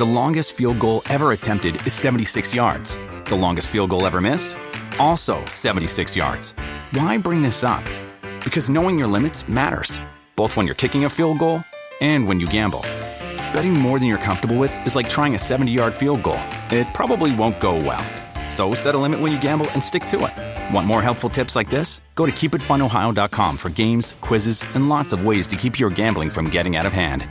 The longest field goal ever attempted is 76 yards. The longest field goal ever missed? Also 76 yards. Why bring this up? Because knowing your limits matters, both when you're kicking a field goal and when you gamble. Betting more than you're comfortable with is like trying a 70-yard field goal. It probably won't go well. So set a limit when you gamble and stick to it. Want more helpful tips like this? Go to keepitfunohio.com for games, quizzes, and lots of ways to keep your gambling from getting out of hand.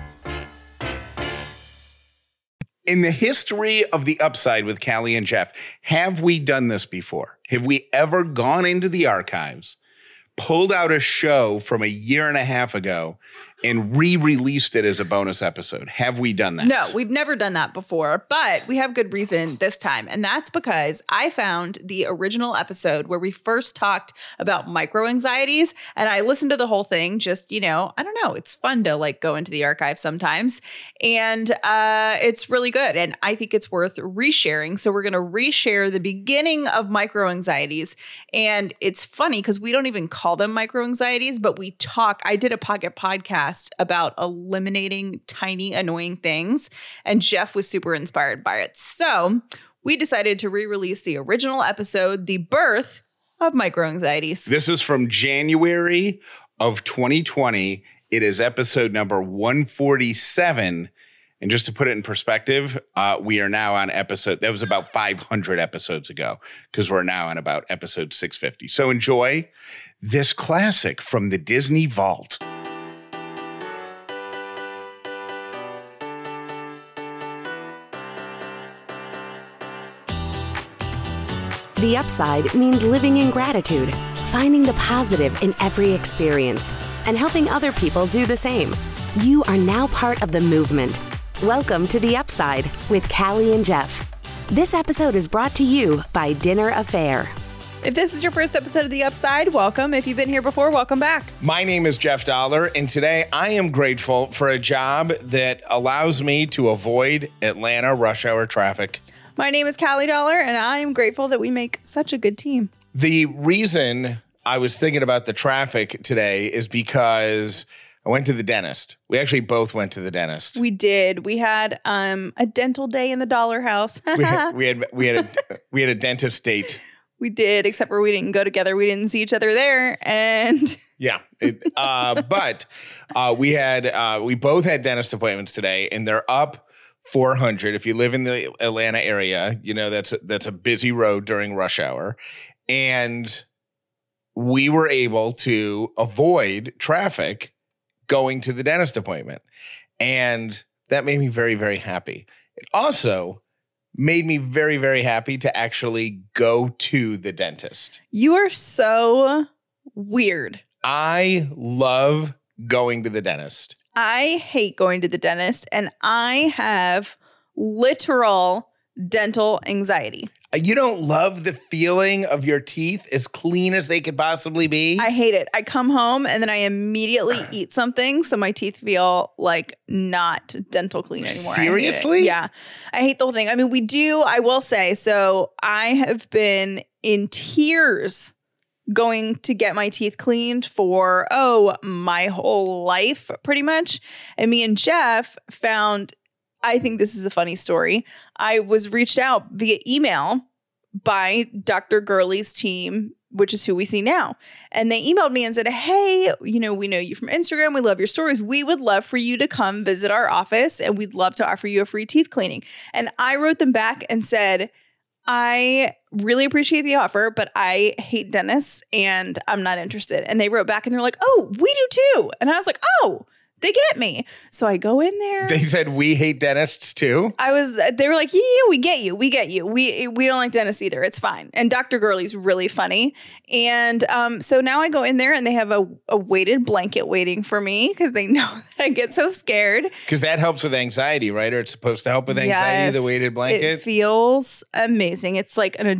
In the history of The Upside with Callie and Jeff, have we done this before? Have we ever gone into the archives, pulled out a show from a year and a half ago, and re-released it as a bonus episode? Have we done that? No, we've never done that before, but we have good reason this time. And that's because I found the original episode where we first talked about micro-anxieties, and I listened to the whole thing just, I don't know, it's fun to like go into the archive sometimes. And it's really good. And I think it's worth resharing. So we're going to reshare the beginning of micro-anxieties. And it's funny because we don't even call them micro-anxieties, but I did a pocket podcast about eliminating tiny annoying things, and Jeff was super inspired by it. So we decided to re-release the original episode, The Birth of Microanxieties. This is from January of 2020. It is episode number 147. And just to put it in perspective, we are now on that was about 500 episodes ago, because we're now on about episode 650. So enjoy this classic from the Disney Vault. The Upside means living in gratitude, finding the positive in every experience, and helping other people do the same. You are now part of the movement. Welcome to The Upside with Callie and Jeff. This episode is brought to you by Dinner Affair. If this is your first episode of The Upside, welcome. If you've been here before, welcome back. My name is Jeff Dollar, and today I am grateful for a job that allows me to avoid Atlanta rush hour traffic. My name is Callie Dollar, and I am grateful that we make such a good team. The reason I was thinking about the traffic today is because I went to the dentist. We actually both went to the dentist. We did. We had a dental day in the Dollar House. we had a dentist date. We did, except for we didn't go together. We didn't see each other there, and yeah. But we both had dentist appointments today, and they're up 400. If you live in the Atlanta area, that's a busy road during rush hour. And we were able to avoid traffic going to the dentist appointment. And that made me very, very happy. It also made me very, very happy to actually go to the dentist. You are so weird. I love going to the dentist. I hate going to the dentist, and I have literal dental anxiety. You don't love the feeling of your teeth as clean as they could possibly be? I hate it. I come home and then I immediately eat something so my teeth feel like not dental clean anymore. Seriously? Yeah. I hate the whole thing. I mean, I will say, so I have been in tears going to get my teeth cleaned for, my whole life, pretty much. And me and Jeff found, I think this is a funny story. I was reached out via email by Dr. Gurley's team, which is who we see now. And they emailed me and said, hey, we know you from Instagram. We love your stories. We would love for you to come visit our office, and we'd love to offer you a free teeth cleaning. And I wrote them back and said, I really appreciate the offer, but I hate dentists and I'm not interested. And they wrote back and they're like, oh, we do too. And I was like, oh, they get me. So I go in there. They said, we hate dentists too? They were like, yeah, we get you. We get you. We don't like dentists either. It's fine. And Dr. Gurley's really funny. And so now I go in there and they have a weighted blanket waiting for me because they know that I get so scared. Because that helps with anxiety, right? Or it's supposed to help with anxiety, yes, the weighted blanket? It feels amazing. It's like a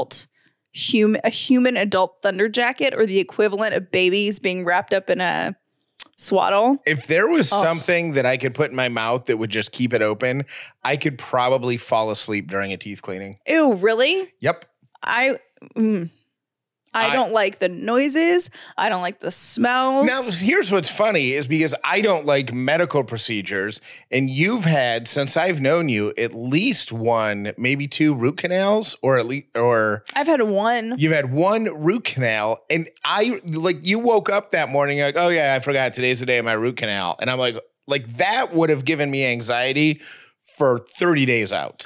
human adult thunder jacket, or the equivalent of babies being wrapped up in a swaddle. If there was something that I could put in my mouth that would just keep it open, I could probably fall asleep during a teeth cleaning. Ew, really? Yep. I I don't like the noises. I don't like the smells. Now, here's what's funny is because I don't like medical procedures, and you've had, since I've known you, at least one, maybe 2 root canals, or I've had one. You've had 1 root canal, and you woke up that morning, you're like, oh yeah, I forgot today's the day of my root canal. And I'm like that would have given me anxiety for 30 days out.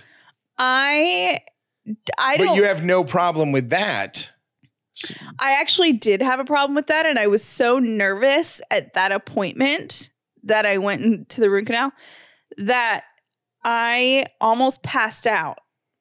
I But don't. you have no problem with that. I actually did have a problem with that, and I was so nervous at that appointment that I went into the root canal that I almost passed out.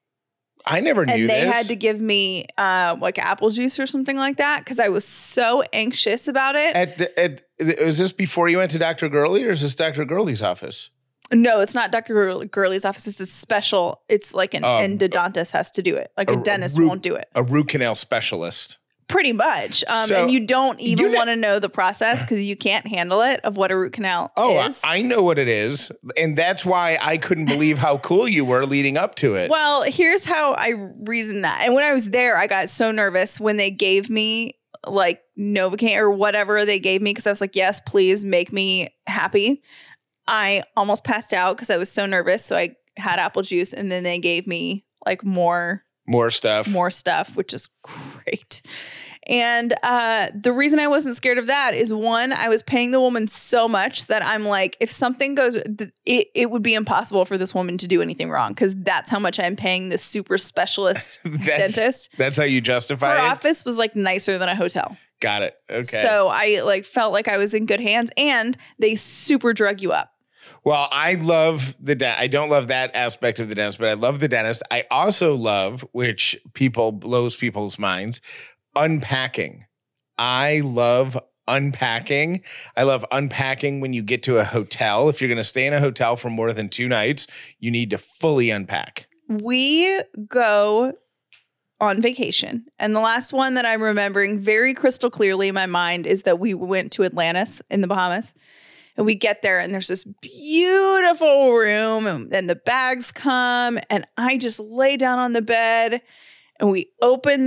I never knew and they this. had to give me like apple juice or something like that because I was so anxious about it. Was this before you went to Dr. Gurley, or is this Dr. Gurley's office? No, it's not Dr. Gurley's office. It's a special. It's like an endodontist has to do it. Like a dentist won't do it. A root canal specialist. Pretty much. So, and you don't even want to know the process because you can't handle it of what a root canal is. I know what it is. And that's why I couldn't believe how cool you were leading up to it. Well, here's how I reasoned that. And when I was there, I got so nervous when they gave me like Novocaine or whatever they gave me because I was like, yes, please make me happy. I almost passed out because I was so nervous. So I had apple juice and then they gave me like more stuff, which is great. And the reason I wasn't scared of that is, one, I was paying the woman so much that I'm like, if something goes, it would be impossible for this woman to do anything wrong because that's how much I'm paying this super specialist dentist. That's how you justify it? Her office was like nicer than a hotel. Got it. Okay. So I like felt like I was in good hands, and they super drug you up. Well, I love I don't love that aspect of the dentist, but I love the dentist. I also love, which blows people's minds, unpacking. I love unpacking. I love unpacking when you get to a hotel. If you're going to stay in a hotel for more than 2 nights, you need to fully unpack. We go on vacation, and the last one that I'm remembering very crystal clearly in my mind is that we went to Atlantis in the Bahamas. And we get there and there's this beautiful room and the bags come and I just lay down on the bed and we open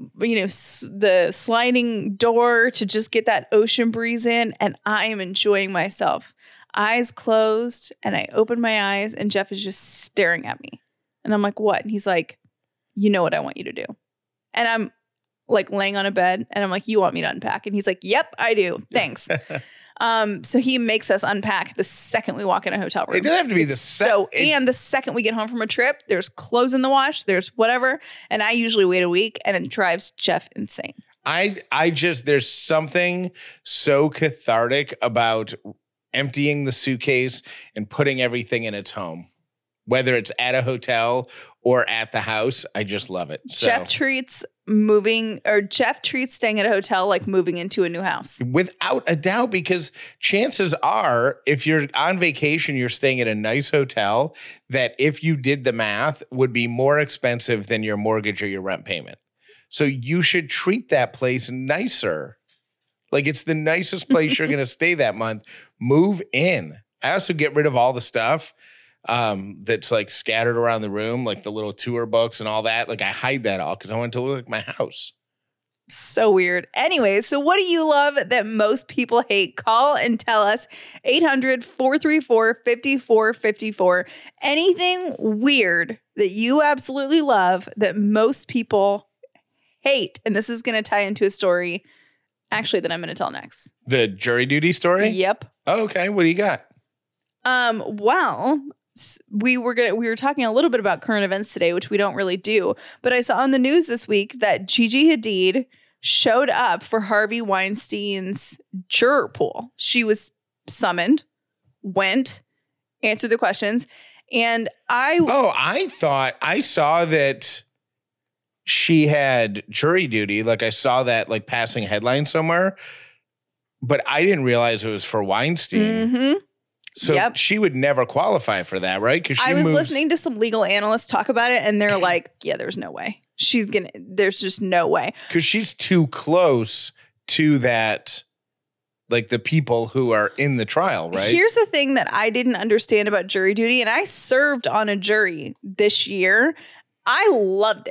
the sliding door to just get that ocean breeze in, and I am enjoying myself. Eyes closed, and I open my eyes and Jeff is just staring at me. And I'm like, what? And he's like, you know what I want you to do. And I'm like laying on a bed and I'm like, you want me to unpack? And he's like, yep, I do. Thanks. So he makes us unpack the second we walk in a hotel room. It doesn't have to be and the second we get home from a trip, there's clothes in the wash, there's whatever. And I usually wait a week, and it drives Jeff insane. There's something so cathartic about emptying the suitcase and putting everything in its home, whether it's at a hotel or at the house. I just love it. So. Jeff treats staying at a hotel like moving into a new house. Without a doubt, because chances are, if you're on vacation, you're staying at a nice hotel that, if you did the math, would be more expensive than your mortgage or your rent payment. So you should treat that place nicer. Like, it's the nicest place you're going to stay that month. Move in. I also get rid of all the stuff that's like scattered around the room, like the little tour books and all that. Like, I hide that all because I want it to look like my house. So weird. Anyway, so what do you love that most people hate? Call and tell us. 800-434-5454. Anything weird that you absolutely love that most people hate. And this is going to tie into a story actually that I'm going to tell next. The jury duty story? Yep. Oh, okay. What do you got? Well, we were talking a little bit about current events today, which we don't really do, but I saw on the news this week that Gigi Hadid showed up for Harvey Weinstein's juror pool. She was summoned, went, answered the questions, and I thought I saw that she had jury duty. Like, I saw that like passing headline somewhere, but I didn't realize it was for Weinstein. Mm-hmm. So she would never qualify for that, right? Because I was listening to some legal analysts talk about it, and they're like, yeah, there's no way. There's just no way. Because she's too close to that, like the people who are in the trial, right? Here's the thing that I didn't understand about jury duty, and I served on a jury this year. I loved it.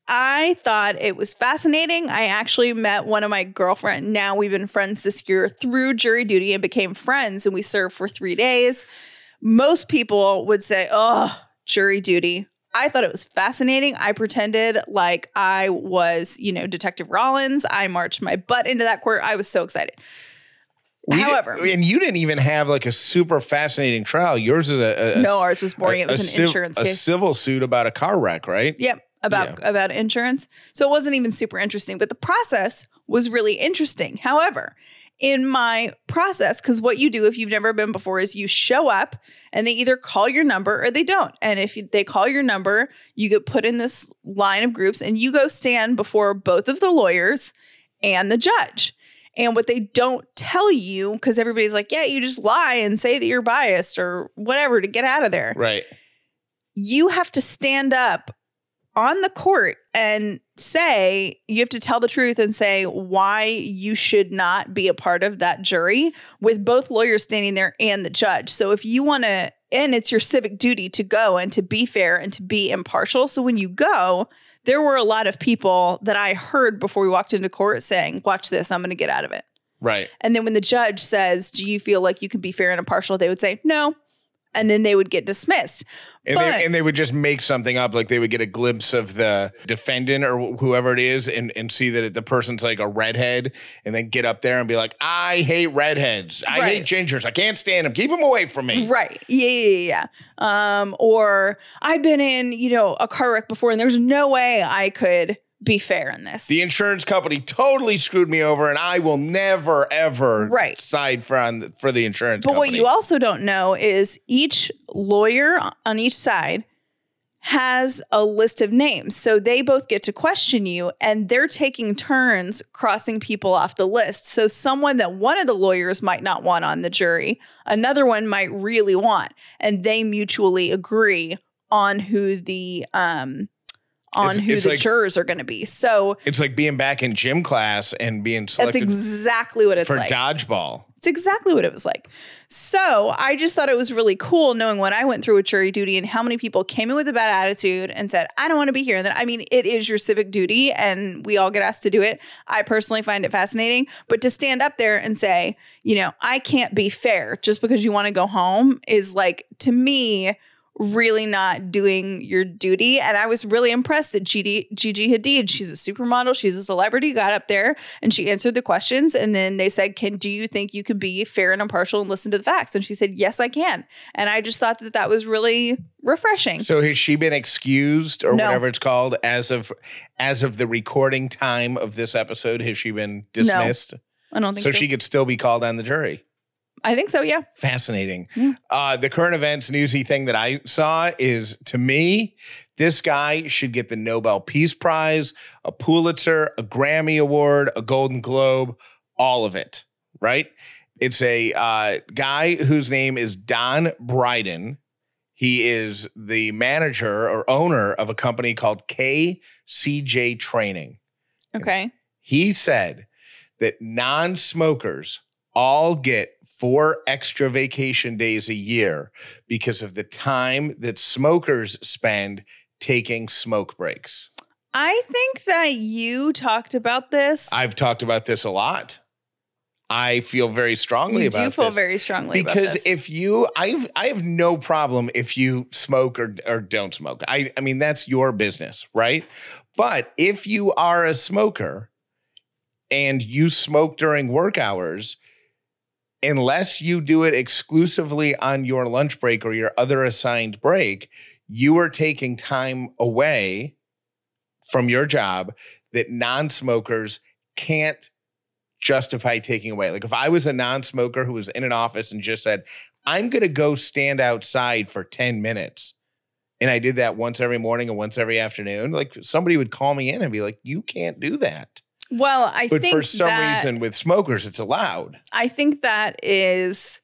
I thought it was fascinating. I actually met one of my girlfriend. Now we've been friends this year through jury duty and became friends, and we served for 3 days. Most people would say, oh, jury duty. I thought it was fascinating. I pretended like I was, Detective Rollins. I marched my butt into that court. I was so excited. However, and you didn't even have like a super fascinating trial. Yours is no, ours was boring. It was an insurance case. A civil suit about a car wreck, right? Yep. About insurance. So it wasn't even super interesting, but the process was really interesting. However, in my process, because what you do if you've never been before is you show up and they either call your number or they don't. And if they call your number, you get put in this line of groups and you go stand before both of the lawyers and the judge. And what they don't tell you, because everybody's like, yeah, you just lie and say that you're biased or whatever to get out of there. Right. You have to stand up on the court and you have to tell the truth and say why you should not be a part of that jury with both lawyers standing there and the judge. So if you want to, and it's your civic duty to go and to be fair and to be impartial. So when you go, there were a lot of people that I heard before we walked into court saying, watch this, I'm going to get out of it. Right. And then when the judge says, do you feel like you can be fair and impartial? They would say, no. And then they would get dismissed. And they would just make something up. Like they would get a glimpse of the defendant or whoever it is and see that the person's like a redhead and then get up there and be like, I hate redheads. I hate gingers. I can't stand them. Keep them away from me. Right. Yeah. Or I've been in, a car wreck before and there's no way I could be fair in this. The insurance company totally screwed me over and I will never, ever side for the insurance company. But what you also don't know is each lawyer on each side has a list of names. So they both get to question you and they're taking turns crossing people off the list. So someone that one of the lawyers might not want on the jury, another one might really want, and they mutually agree on who the jurors are going to be. So it's like being back in gym class and being selected. That's exactly what it's for like. Dodgeball. It's exactly what it was like. So I just thought it was really cool knowing what I went through with jury duty and how many people came in with a bad attitude and said, I don't want to be here. And then, it is your civic duty and we all get asked to do it. I personally find it fascinating, but to stand up there and say, I can't be fair just because you want to go home is like, to me, really not doing your duty. And I was really impressed that Gigi Hadid, she's a supermodel, she's a celebrity, got up there and she answered the questions. And then they said, do you think you can be fair and impartial and listen to the facts? And she said, yes, I can. And I just thought that was really refreshing. So has she been excused or whatever it's called as of the recording time of this episode? Has she been dismissed? No, I don't think so. So she could still be called on the jury. I think so, yeah. Fascinating. Yeah. The current events newsy thing that I saw is, to me, this guy should get the Nobel Peace Prize, a Pulitzer, a Grammy Award, a Golden Globe, all of it, right? It's a guy whose name is Don Bryden. He is the manager or owner of a company called KCJ Training. Okay. And he said that non-smokers all get 4 extra vacation days a year because of the time that smokers spend taking smoke breaks. I think that you talked about this. I've talked about this a lot. I feel very strongly about this. You do feel very strongly about this. Because if you, I have no problem if you smoke or don't smoke. I mean, that's your business, right? But if you are a smoker and you smoke during work hours, unless you do it exclusively on your lunch break or your other assigned break, you are taking time away from your job that non-smokers can't justify taking away. Like if I was a non-smoker who was in an office and just said, I'm going to go stand outside for 10 minutes. And I did that once every morning and once every afternoon. Like somebody would call me in and be like, you can't do that. Well, but think for some reason with smokers, it's allowed. I think that is,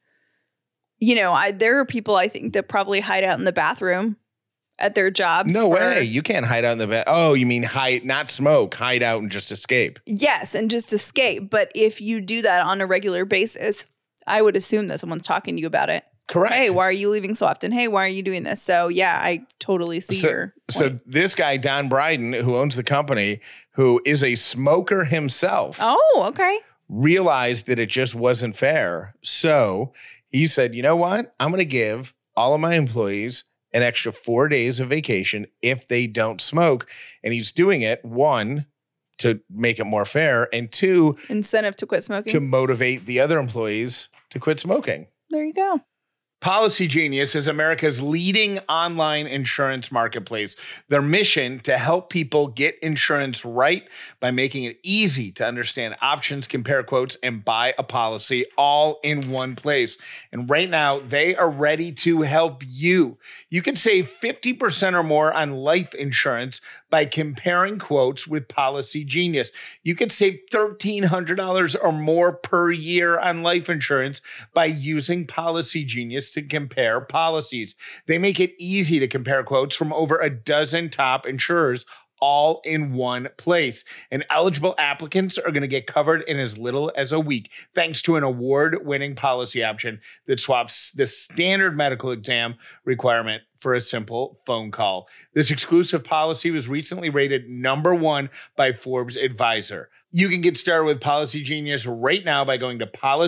there are people I think that probably hide out in the bathroom at their jobs. No way. You can't hide out in the bathroom. Oh, you mean hide, not smoke, hide out and just escape. Yes, and just escape. But if you do that on a regular basis, I would assume that someone's talking to you about it. Correct. Hey, why are you leaving so often? Hey, why are you doing this? So yeah, I totally see your point. So this guy, Don Bryden, who owns the company, who is a smoker himself, Oh, okay. realized that it just wasn't fair. So he said, you know what? I'm going to give all of my employees an extra 4 days of vacation if they don't smoke. And he's doing it, one, to make it more fair, and two, Incentive to quit smoking. to motivate the other employees to quit smoking. There you go. Policy Genius is America's leading online insurance marketplace. Their mission to help people get insurance right by making it easy to understand options, compare quotes, and buy a policy all in one place. And right now, they are ready to help you. You can save 50% or more on life insurance by comparing quotes with Policy Genius. You can save $1,300 or more per year on life insurance by using Policy Genius to compare policies. They make it easy to compare quotes from over a dozen top insurers all in one place. And eligible applicants are going to get covered in as little as a week, thanks to an award-winning policy option that swaps the standard medical exam requirement for a simple phone call. This exclusive policy was recently rated #1 by Forbes Advisor. You can get started with Policy Genius right now by going to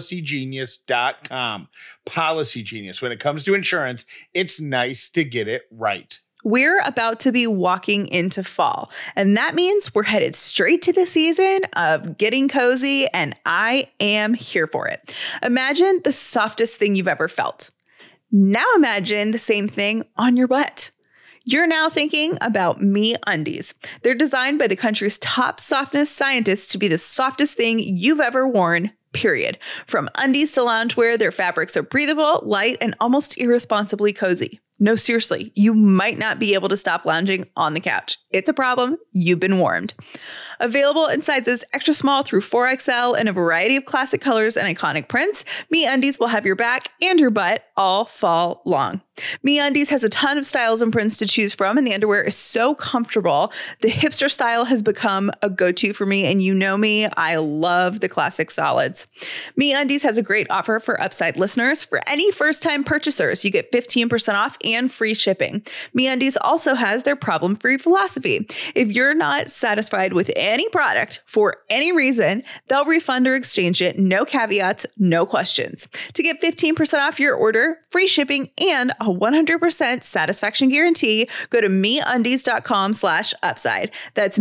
policygenius.com. Policy Genius. When it comes to insurance, it's nice to get it right. We're about to be walking into fall, and that means we're headed straight to the season of getting cozy, and I am here for it. Imagine the softest thing you've ever felt. Now imagine the same thing on your butt. You're now thinking about MeUndies. They're designed by the country's top softness scientists to be the softest thing you've ever worn, period. From undies to loungewear, their fabrics are breathable, light, and almost irresponsibly cozy. No, seriously, you might not be able to stop lounging on the couch. It's a problem. You've been warned. Available in sizes extra small through 4XL in a variety of classic colors and iconic prints, MeUndies will have your back and your butt all fall long. MeUndies has a ton of styles and prints to choose from, and the underwear is so comfortable. The hipster style has become a go-to for me, and you know me, I love the classic solids. MeUndies has a great offer for Upside listeners. For any first-time purchasers, you get 15% off and free shipping. MeUndies also has their problem-free philosophy. If you're not satisfied with any product for any reason, they'll refund or exchange it, no caveats, no questions. To get 15% off your order, free shipping, and a 100% satisfaction guarantee, go to MeUndies.com/upside. That's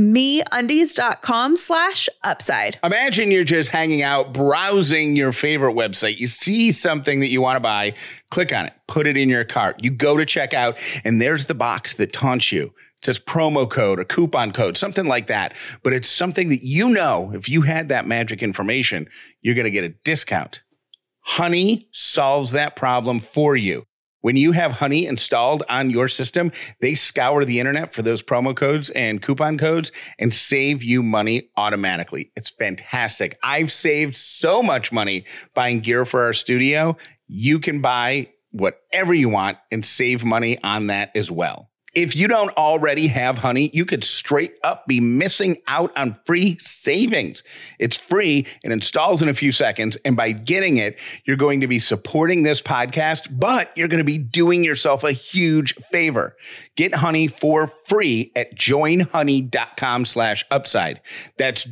MeUndies.com/upside. Imagine you're just hanging out, browsing your favorite website. You see something that you want to buy, click on it, put it in your cart. You go to checkout, and there's the box that taunts you. It says promo code, a coupon code, something like that. But it's something that you know, if you had that magic information, you're going to get a discount. Honey solves that problem for you. When you have Honey installed on your system, they scour the internet for those promo codes and coupon codes and save you money automatically. It's fantastic. I've saved so much money buying gear for our studio. You can buy whatever you want and save money on that as well. If you don't already have Honey, you could straight up be missing out on free savings. It's free and installs in a few seconds. And by getting it, you're going to be supporting this podcast, but you're going to be doing yourself a huge favor. Get Honey for free at joinhoney.com/upside. That's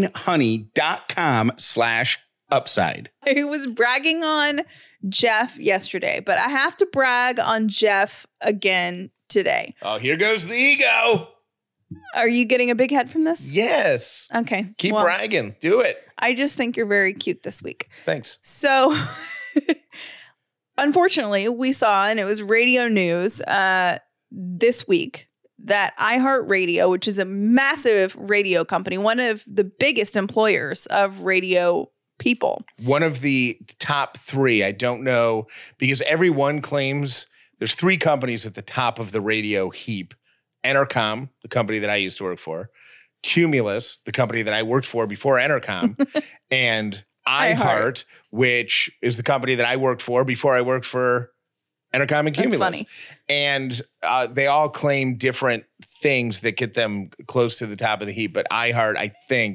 joinhoney.com/upside. I was bragging on Jeff yesterday, but I have to brag on Jeff again today. Oh, here goes the ego. Are you getting a big head from this? Yes. Okay. Keep bragging. Do it. I just think you're very cute this week. Thanks. So, unfortunately, we saw, and it was radio news this week, that iHeartRadio, which is a massive radio company, one of the biggest employers of radio people. One of the top three. I don't know, because everyone claims there's three companies at the top of the radio heap. Entercom, the company that I used to work for, Cumulus, the company that I worked for before Entercom, and iHeart, which is the company that I worked for before I worked for Entercom and Cumulus. That's funny. And they all claim different things that get them close to the top of the heap. But iHeart, I think,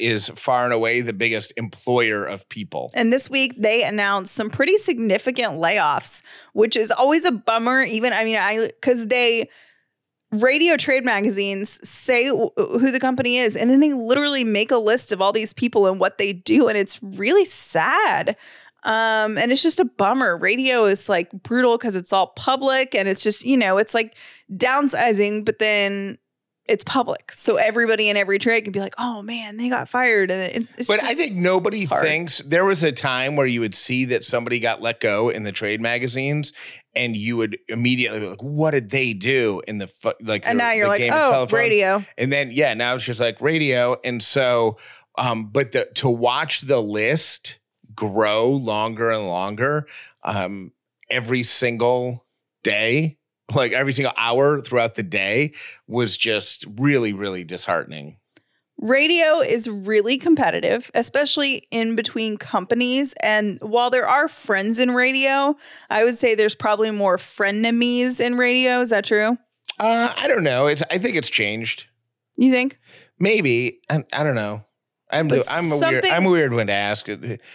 is far and away the biggest employer of people. And this week they announced some pretty significant layoffs, which is always a bummer. Because radio trade magazines say who the company is, and then they literally make a list of all these people and what they do. And it's really sad. And it's just a bummer. Radio is like brutal because it's all public, and it's just, it's like downsizing, but then it's public. So everybody in every trade can be like, oh man, they got fired. And I think nobody thinks there was a time where you would see that somebody got let go in the trade magazines, and you would immediately be like, what did they do in the and now you're like, oh, radio. And then, now it's just like radio. And so, but to watch the list grow longer and longer, every single day, like every single hour throughout the day, was just really, really disheartening. Radio is really competitive, especially in between companies. And while there are friends in radio, I would say there's probably more frenemies in radio. Is that true? I don't know. I think it's changed. You think? Maybe. I don't know. I'm a weird one to ask.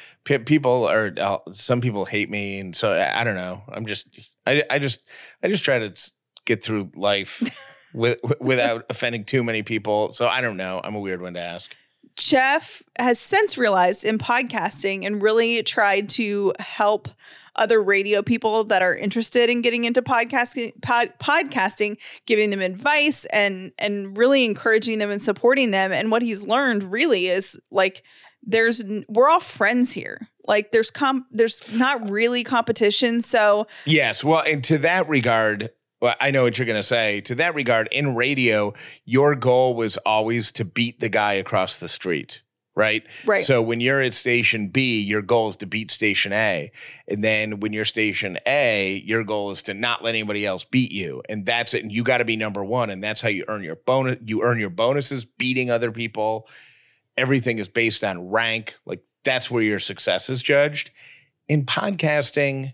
Some people hate me, and so I don't know. I just try to get through life without offending too many people. So I don't know. I'm a weird one to ask. Jeff has since realized in podcasting and really tried to help other radio people that are interested in getting into podcasting, giving them advice and really encouraging them and supporting them. And what he's learned really is like, we're all friends here. Like there's not really competition. So yes. Well, and to that regard, well, I know what you're going to say. To that regard, in radio, your goal was always to beat the guy across the street, right? Right. So when you're at station B, your goal is to beat station A. And then when you're station A, your goal is to not let anybody else beat you. And that's it. And you got to be number one. And that's how you earn your bonus. You earn your bonuses beating other people. Everything is based on rank. Like that's where your success is judged. In podcasting,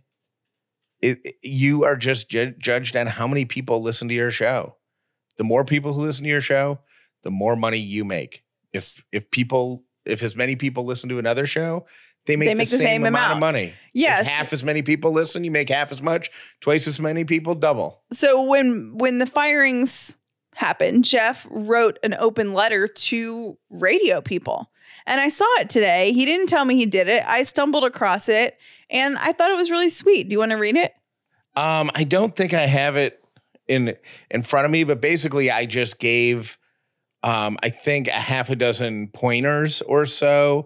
you are just judged on how many people listen to your show. The more people who listen to your show, the more money you make. If as many people listen to another show, they make the same amount of money. Yes. If half as many people listen, you make half as much. Twice as many people, double. So when the firings happened, Jeff wrote an open letter to radio people. And I saw it today. He didn't tell me he did it. I stumbled across it and I thought it was really sweet. Do you want to read it? I don't think I have it in front of me, but basically I just gave, I think, a half a dozen pointers or so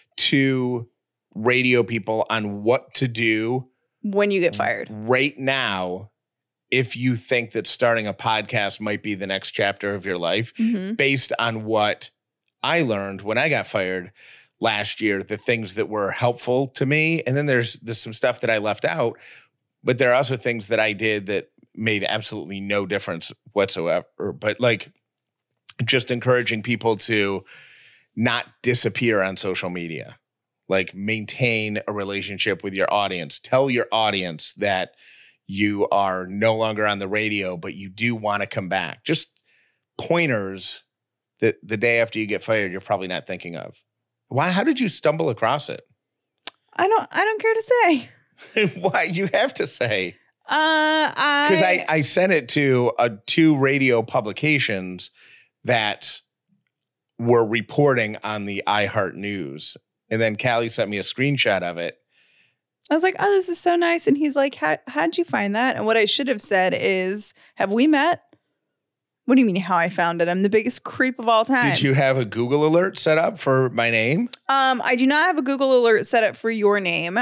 to radio people on what to do when you get fired right now. If you think that starting a podcast might be the next chapter of your life, based on what I learned when I got fired last year, the things that were helpful to me. And then there's some stuff that I left out, but there are also things that I did that made absolutely no difference whatsoever. But like just encouraging people to not disappear on social media, like maintain a relationship with your audience. Tell your audience that you are no longer on the radio, but you do want to come back. Just pointers that the day after you get fired, you're probably not thinking of. Why? How did you stumble across it? I don't care to say. Why? You have to say. Because I sent it to 2 radio publications that were reporting on the iHeart News. And then Callie sent me a screenshot of it. I was like, oh, this is so nice. And he's like, how'd you find that? And what I should have said is, have we met? What do you mean how I found it? I'm the biggest creep of all time. Did you have a Google alert set up for my name? I do not have a Google alert set up for your name.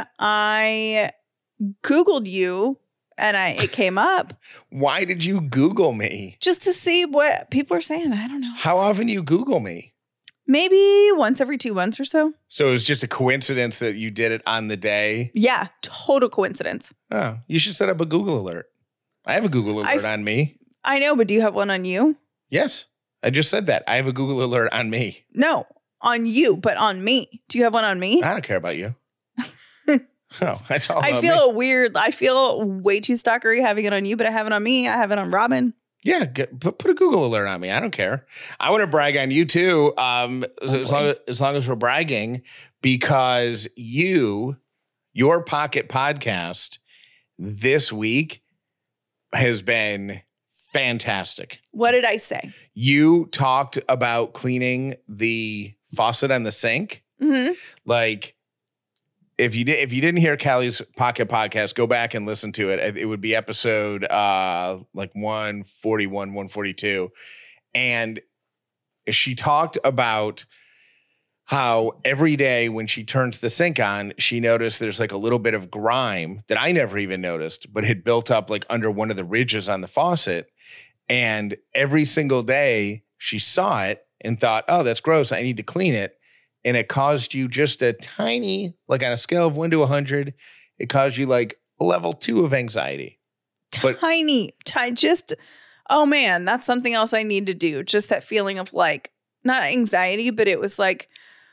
I Googled you and it came up. Why did you Google me? Just to see what people are saying. I don't know. How often do you Google me? Maybe once every 2 months or so. So it was just a coincidence that you did it on the day? Yeah, total coincidence. Oh, you should set up a Google alert. I have a Google alert on me. I know, but do you have one on you? Yes. I just said that. I have a Google alert on me. No, on you, but on me. Do you have one on me? I don't care about you. Oh, that's all I feel way too stalkery having it on you, but I have it on me. I have it on Robin. Yeah, put a Google alert on me. I don't care. I want to brag on you too. As long as we're bragging, because your Pocket Podcast this week has been fantastic. What did I say? You talked about cleaning the faucet on the sink. Mm-hmm. Like, if you didn't hear Callie's Pocket Podcast, go back and listen to it. It would be episode like 141, 142. And she talked about how every day when she turns the sink on, she noticed there's like a little bit of grime that I never even noticed, but had built up like under one of the ridges on the faucet. And every single day she saw it and thought, oh, that's gross, I need to clean it. And it caused you just a tiny, like on a scale of 1 to 100, it caused you like a level 2 of anxiety. But Just, oh man, that's something else I need to do. Just that feeling of like, not anxiety, but it was like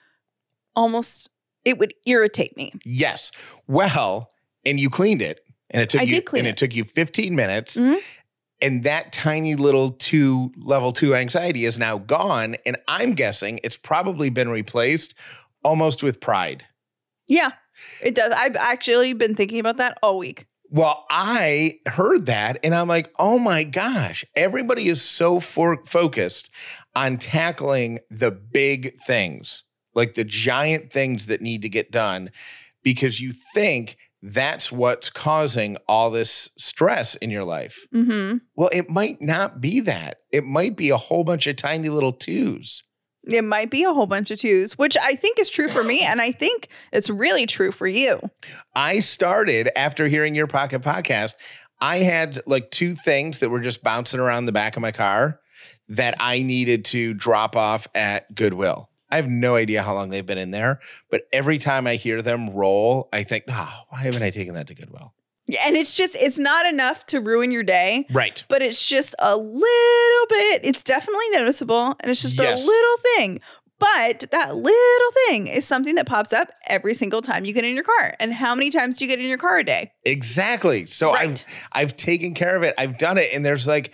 almost, it would irritate me. Yes. Well, and you cleaned it. And it took you 15 minutes. Mm-hmm. And that tiny little level 2 anxiety is now gone. And I'm guessing it's probably been replaced almost with pride. Yeah, it does. I've actually been thinking about that all week. Well, I heard that and I'm like, oh my gosh, everybody is so focused on tackling the big things, like the giant things that need to get done, because you think that's what's causing all this stress in your life. Mm-hmm. Well, it might not be that. It might be a whole bunch of tiny little 2s. It might be a whole bunch of 2s, which I think is true for me. And I think it's really true for you. I started after hearing your Pocket Podcast. I had like 2 things that were just bouncing around the back of my car that I needed to drop off at Goodwill. I have no idea how long they've been in there, but every time I hear them roll, I think, oh, why haven't I taken that to Goodwill? And it's not enough to ruin your day. Right. But it's just a little bit, it's definitely noticeable. And it's just a little thing. But that little thing is something that pops up every single time you get in your car. And how many times do you get in your car a day? Exactly. So right. I've taken care of it. I've done it. And there's like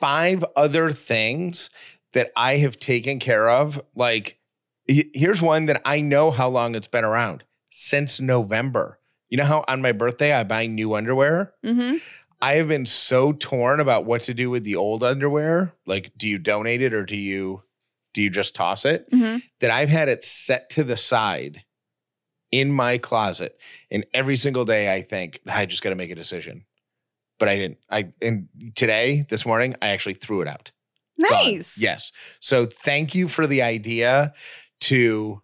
5 other things that I have taken care of. Like, here's one that I know how long it's been around, since November. You know how on my birthday I buy new underwear? Mm-hmm. I have been so torn about what to do with the old underwear. Like, do you donate it or do you just toss it? Mm-hmm. That I've had it set to the side in my closet. And every single day I think, I just got to make a decision. But I didn't. And today, this morning, I actually threw it out. Nice. Gone. Yes. So thank you for the idea to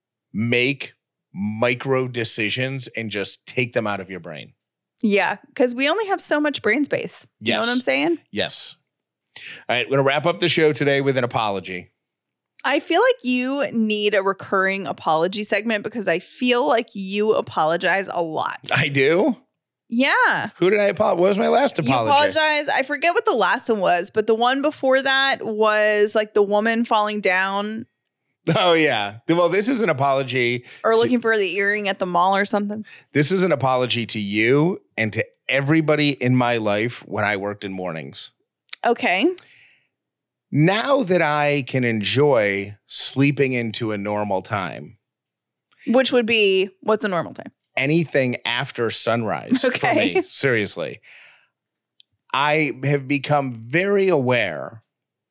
make micro decisions and just take them out of your brain. Yeah, because we only have so much brain space. You know what I'm saying? Yes. All right, we're going to wrap up the show today with an apology. I feel like you need a recurring apology segment because I feel like you apologize a lot. I do? Yeah. Who did I apologize? What was my last apology? You apologize. I forget what the last one was, but the one before that was like the woman falling down. Oh, yeah. Well, this is an apology. Or looking for the earring at the mall or something. This is an apology to you and to everybody in my life when I worked in mornings. Okay. Now that I can enjoy sleeping into a normal time. Which would be, what's a normal time? Anything after sunrise for me. Seriously. I have become very aware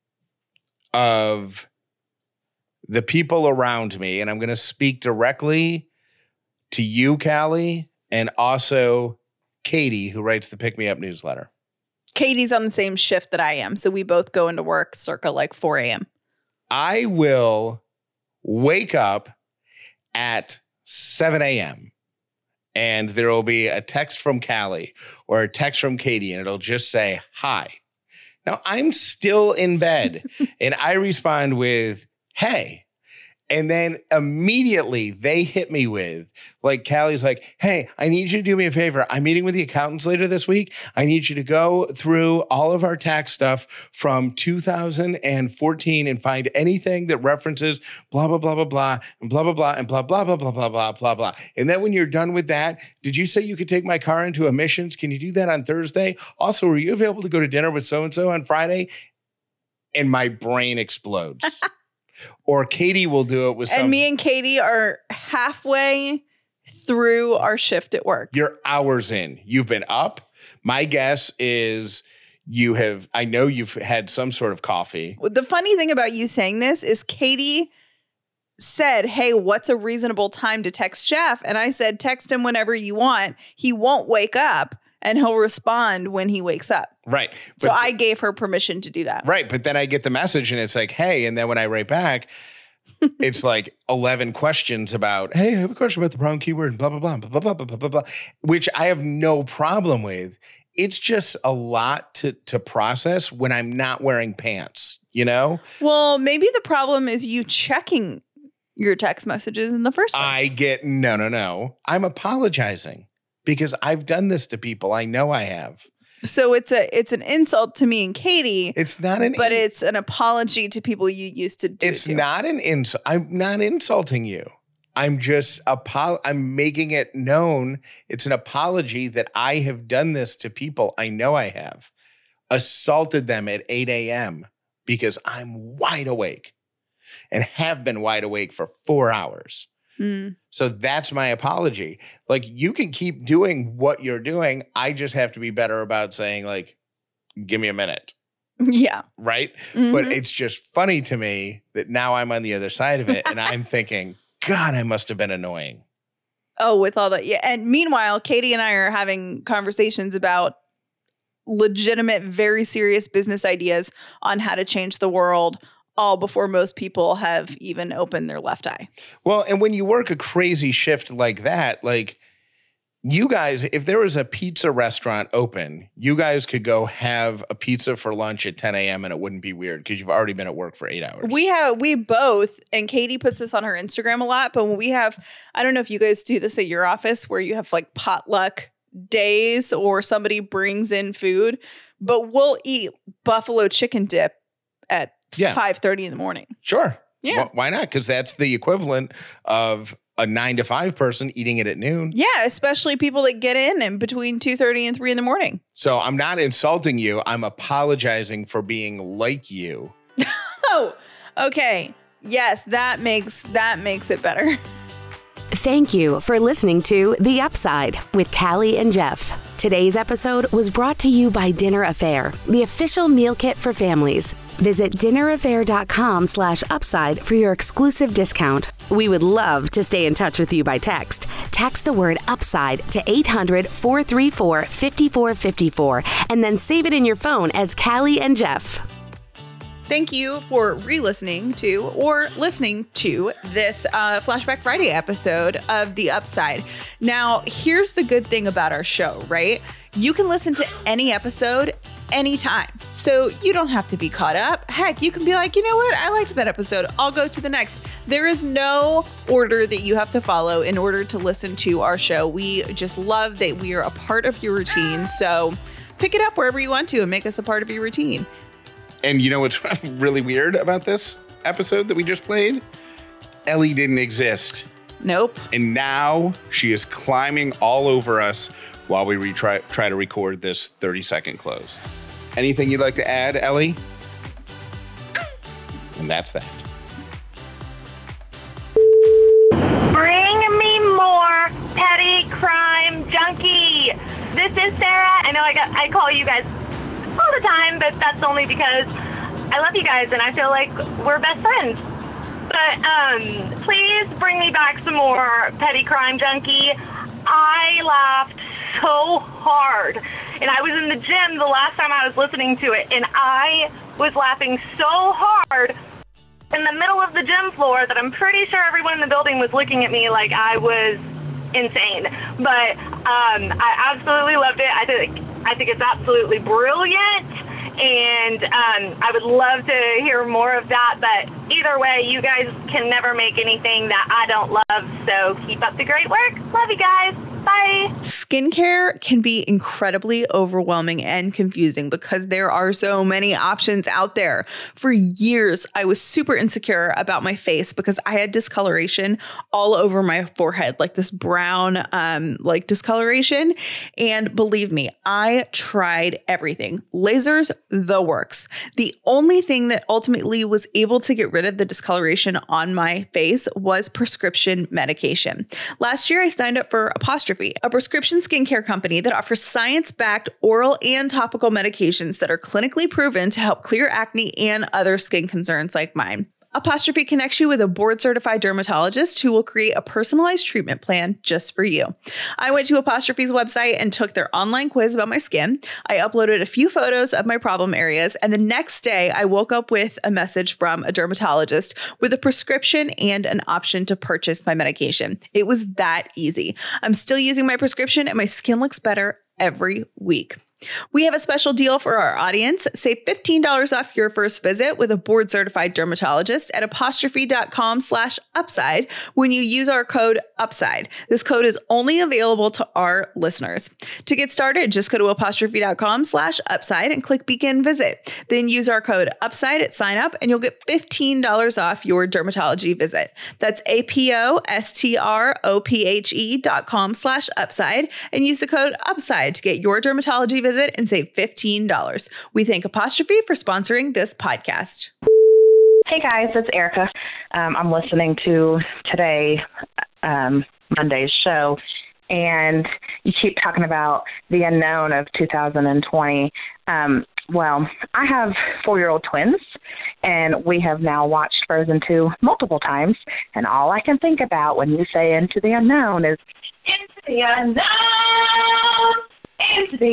of the people around me, and I'm going to speak directly to you, Callie, and also Katie, who writes the Pick Me Up newsletter. Katie's on the same shift that I am, so we both go into work circa like 4 a.m. I will wake up at 7 a.m. and there will be a text from Callie or a text from Katie, and it'll just say, hi. Now, I'm still in bed, and I respond with, hey. And then immediately they hit me with, like, Callie's like, hey, I need you to do me a favor. I'm meeting with the accountants later this week. I need you to go through all of our tax stuff from 2014 and find anything that references blah, blah, blah, blah, blah, and blah, blah, blah, and blah, blah, blah, blah, blah, blah, blah, blah. And then when you're done with that, did you say you could take my car into emissions? Can you do that on Thursday? Also, are you available to go to dinner with so-and-so on Friday? And my brain explodes. Or Katie will do it with And me and Katie are halfway through our shift at work. You're hours in. You've been up. My guess is I know you've had some sort of coffee. The funny thing about you saying this is Katie said, hey, what's a reasonable time to text Jeff? And I said, text him whenever you want. He won't wake up and he'll respond when he wakes up. Right. So I gave her permission to do that. Right. But then I get the message and it's like, hey, and then when I write back, it's like 11 questions about, hey, I have a question about the wrong keyword, blah, blah, blah, blah, blah, blah, blah, blah, blah, which I have no problem with. It's just a lot to process when I'm not wearing pants, you know? Well, maybe the problem is you checking your text messages in the first place. No. I'm apologizing because I've done this to people. I know I have. So it's an insult to me and Katie. It's not but it's an apology to people you used to do. It's not an insult. I'm not insulting you. I'm just I'm making it known. It's an apology that I have done this to people. I know I have assaulted them at 8 a.m. because I'm wide awake and have been wide awake for 4 hours. So that's my apology. Like, you can keep doing what you're doing. I just have to be better about saying, like, give me a minute. Yeah. Right? But it's just funny to me that now I'm on the other side of it and I'm thinking, God, I must have been annoying. Oh, with all that. Yeah. And meanwhile, Katie and I are having conversations about legitimate, very serious business ideas on how to change the world, all before most people have even opened their left eye. Well, and when you work a crazy shift like that, like, you guys, if there was a pizza restaurant open, you guys could go have a pizza for lunch at 10 a.m. and it wouldn't be weird because you've already been at work for 8 hours. We both, and Katie puts this on her Instagram a lot, but when we have, I don't know if you guys do this at your office where you have like potluck days or somebody brings in food, but we'll eat buffalo chicken dip at 5:30 in the morning. Sure. Yeah. Why not? Because that's the equivalent of a 9 to 5 person eating it at noon. Yeah, especially people that get in between 2:30 and 3 in the morning. So I'm not insulting you. I'm apologizing for being like you. Oh, okay. Yes, that makes it better. Thank you for listening to The Upside with Callie and Jeff. Today's episode was brought to you by Dinner Affair, the official meal kit for families. Visit dinneraffair.com/upside for your exclusive discount. We would love to stay in touch with you by text. Text the word UPSIDE to 800-434-5454 and then save it in your phone as Callie and Jeff. Thank you for re-listening to or listening to this Flashback Friday episode of The Upside. Now, here's the good thing about our show, right? You can listen to any episode anytime. So you don't have to be caught up. Heck, you can be like, you know what? I liked that episode. I'll go to the next. There is no order that you have to follow in order to listen to our show. We just love that we are a part of your routine. So pick it up wherever you want to and make us a part of your routine. And you know what's really weird about this episode that we just played? Ellie didn't exist. Nope. And now she is climbing all over us while we try to record this 30-second close. Anything you'd like to add, Ellie? And that's that. Bring me more petty crime junkie. This is Sarah. I know I call you guys all the time, but that's only because I love you guys and I feel like we're best friends. But please bring me back some more petty crime junkie. I laughed so hard, and I was in the gym the last time I was listening to it, and I was laughing so hard in the middle of the gym floor that I'm pretty sure everyone in the building was looking at me like I was insane. But I absolutely loved it. I think it's absolutely brilliant, And I would love to hear more of that. But either way, you guys can never make anything that I don't love. So keep up the great work. Love you guys. Bye. Skincare can be incredibly overwhelming and confusing because there are so many options out there. For years, I was super insecure about my face because I had discoloration all over my forehead, like this brown, like discoloration. And believe me, I tried everything. Lasers, the works. The only thing that ultimately was able to get rid of the discoloration on my face was prescription medication. Last year, I signed up for Apostrophe, a prescription skincare company that offers science-backed oral and topical medications that are clinically proven to help clear acne and other skin concerns like mine. Apostrophe connects you with a board-certified dermatologist who will create a personalized treatment plan just for you. I went to Apostrophe's website and took their online quiz about my skin. I uploaded a few photos of my problem areas, and the next day I woke up with a message from a dermatologist with a prescription and an option to purchase my medication. It was that easy. I'm still using my prescription and my skin looks better every week. We have a special deal for our audience. Save $15 off your first visit with a board-certified dermatologist at apostrophe.com/upside when you use our code UPSIDE. This code is only available to our listeners. To get started, just go to apostrophe.com/upside and click begin visit. Then use our code UPSIDE at sign up and you'll get $15 off your dermatology visit. That's apostrophe.com/upside and use the code UPSIDE to get your dermatology visit and save $15. We thank Apostrophe for sponsoring this podcast. Hey guys, it's Erica. I'm listening to today, Monday's show, and you keep talking about the unknown of 2020. Well, I have 4-year-old twins, and we have now watched Frozen 2 multiple times, and all I can think about when you say into the unknown is, into the unknown! Into the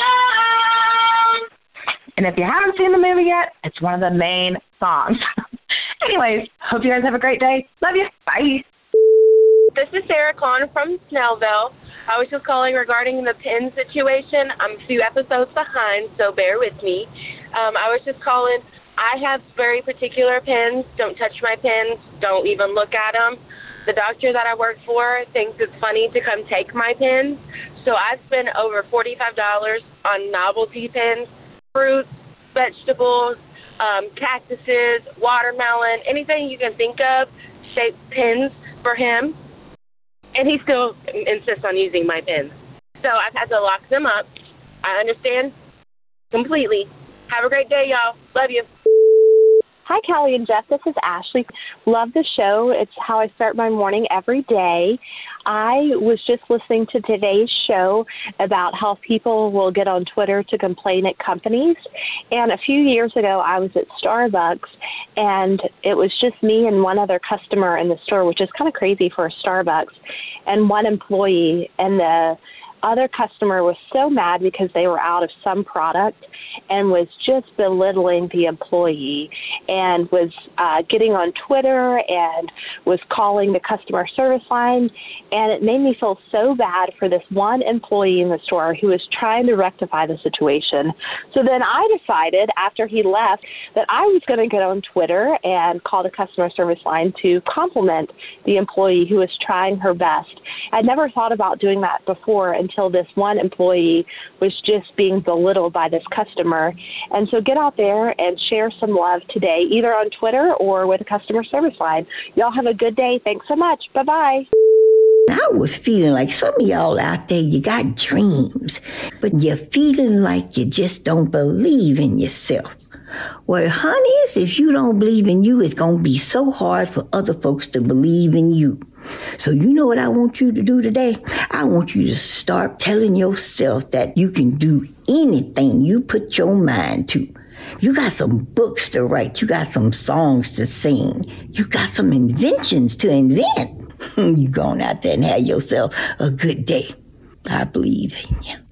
unknown. And if you haven't seen the movie yet, it's one of the main songs. Anyways, hope you guys have a great day. Love you. Bye. This is Sarah calling from Snellville. I was just calling regarding the pin situation. I'm a few episodes behind, so bear with me. I was just calling. I have very particular pins. Don't touch my pins. Don't even look at them. The doctor that I work for thinks it's funny to come take my pins. So I spent over $45 on novelty pins, fruits, vegetables, cactuses, watermelon, anything you can think of, shaped pins for him. And he still insists on using my pins. So I've had to lock them up. I understand completely. Have a great day, y'all. Love you. Hi, Callie and Jeff. This is Ashley. Love the show. It's how I start my morning every day. I was just listening to today's show about how people will get on Twitter to complain at companies. And a few years ago, I was at Starbucks, and it was just me and one other customer in the store, which is kind of crazy for a Starbucks, and one employee. And the other customer was so mad because they were out of some product and was just belittling the employee and was getting on Twitter and was calling the customer service line. And it made me feel so bad for this one employee in the store who was trying to rectify the situation. So then I decided after he left that I was going to get on Twitter and call the customer service line to compliment the employee who was trying her best. I'd never thought about doing that before until this one employee was just being belittled by this customer. And so get out there and share some love today, either on Twitter or with a customer service line. Y'all have a good day. Thanks so much. Bye-bye. I was feeling like some of y'all out there, you got dreams, but you're feeling like you just don't believe in yourself. Well, honeys, if you don't believe in you, it's going to be so hard for other folks to believe in you. So you know what I want you to do today? I want you to start telling yourself that you can do anything you put your mind to. You got some books to write. You got some songs to sing. You got some inventions to invent. You going out there and have yourself a good day. I believe in you.